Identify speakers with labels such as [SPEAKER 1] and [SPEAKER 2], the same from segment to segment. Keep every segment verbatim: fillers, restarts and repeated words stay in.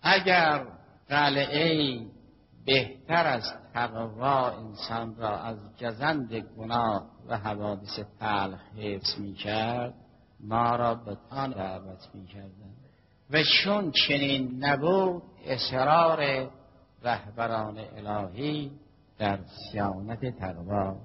[SPEAKER 1] اگر قلعه بهتر از تقوا انسان را از گزند گناه و حوادث تلخ حفظ می کرد، ما را به آن دعوت می کردن. و چون چنین نبود، اصرار رهبران الهی در صیانت تقوا.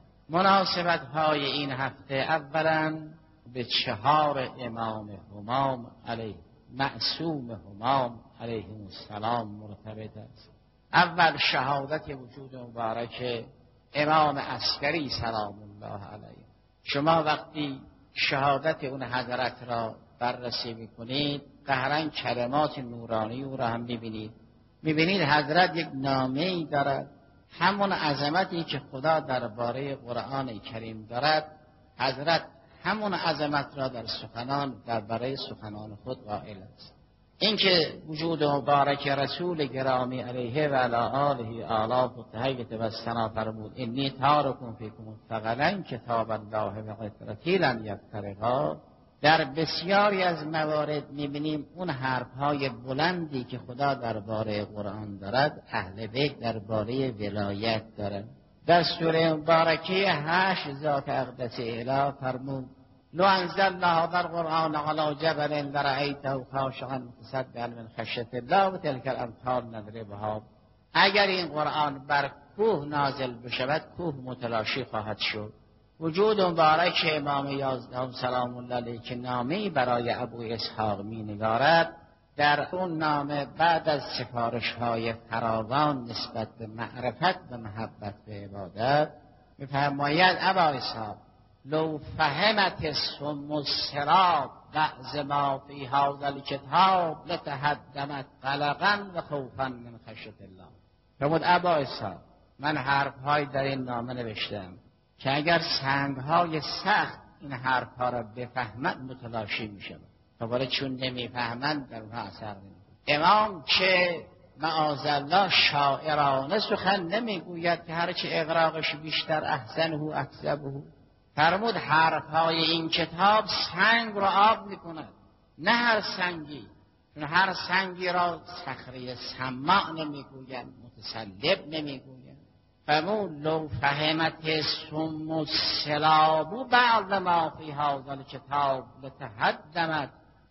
[SPEAKER 1] مناسبت های این هفته اولا به چهار امام همام علیه معصوم همام علیه السلام مرتبط است. اول شهادت وجود مبارک امام عسکری سلام الله علیه. شما وقتی شهادت اون حضرت را بررسی میکنید، قهرن کلمات نورانی او را هم میبینید. میبینید حضرت یک نامه‌ای دارد، همون عظمتی که خدا درباره قرآن کریم دارد، حضرت همون عظمت را در سخنان درباره سخنان خود قائل است. اینکه وجود مبارک رسول گرامی علیه و علی آله آلاف و تحیت و سنا فرمود انی تارکم فیکم ثقلا کتاب الله و قدرتی لن یفترقا، در بسیاری از موارد میبینیم اون حرفهای بلندی که خدا درباره قرآن دارد، اهل بیت درباره ولایت دارد. در سوره مبارکه هشت ذات اقدس اعلی فرمود لو انزلنا هذا القرآن على جبل لرأیته خاشعا متصدعا من خشیة الله و تلک الامثال نضربها. اگر این قرآن بر کوه نازل بشود، کوه متلاشی خواهد شد. وجود مبارک امام یازدهم سلام الله علیه که نامه‌ای برای ابو اسحاق می نگارد، در اون نامه بعد از سفارش‌های فراوان نسبت به معرفت و محبت به عبادت می‌فرماید ابا اسحاق لو فهمت الصم الصراط بعض ما فی هذا الکتاب لتهدمت قلقا و خوفا من خشیة الله. فرمود ابا اسحاق، من حرف‌های در این نامه نوشتم که اگر سنگ‌های سخت این حرف‌ها را بفهمند متلاشی می‌شود. ولی چون نمی‌فهمند در اونها اثر نمی‌کنه. امام که معاذالله شاعرانه سخن نمیگوید که هرچه اغراقش بیشتر احسنه اکذبه. فرمود حرف‌های این کتاب سنگ را آب می‌کند، نه هر سنگی، چون هر سنگی را صخره سماع نمیگویند، متسلب نمیگویند. فرمود لو فهمت الصم الصلاب بعض ما فی هذا الکتاب لتهدمت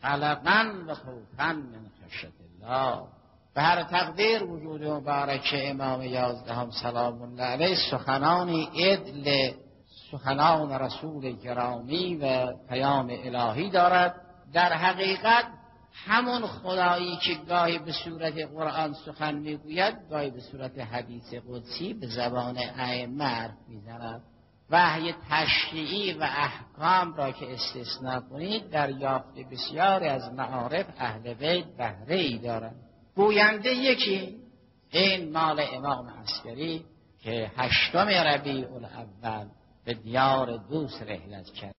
[SPEAKER 1] قلقا و خوفا من خشیة الله. به هر تقدیر وجود مبارک امام یازدهم سلام الله علیه سخنانی عدل، سخنان رسول گرامی و پیام الهی دارد. در حقیقت همون خدایی که گاهی به صورت قرآن سخن میگوید، گاهی به صورت حدیث قدسی به زبان ائمه حرف میزند. وحی تشریعی و احکام را که استثناء کنید، در یافت بسیاری از معارف اهل بیت بهره ای دارند. گوینده یکی، این مال امام عسکری که هشتم ربیع الاول به دیار دوست رحلت کرد.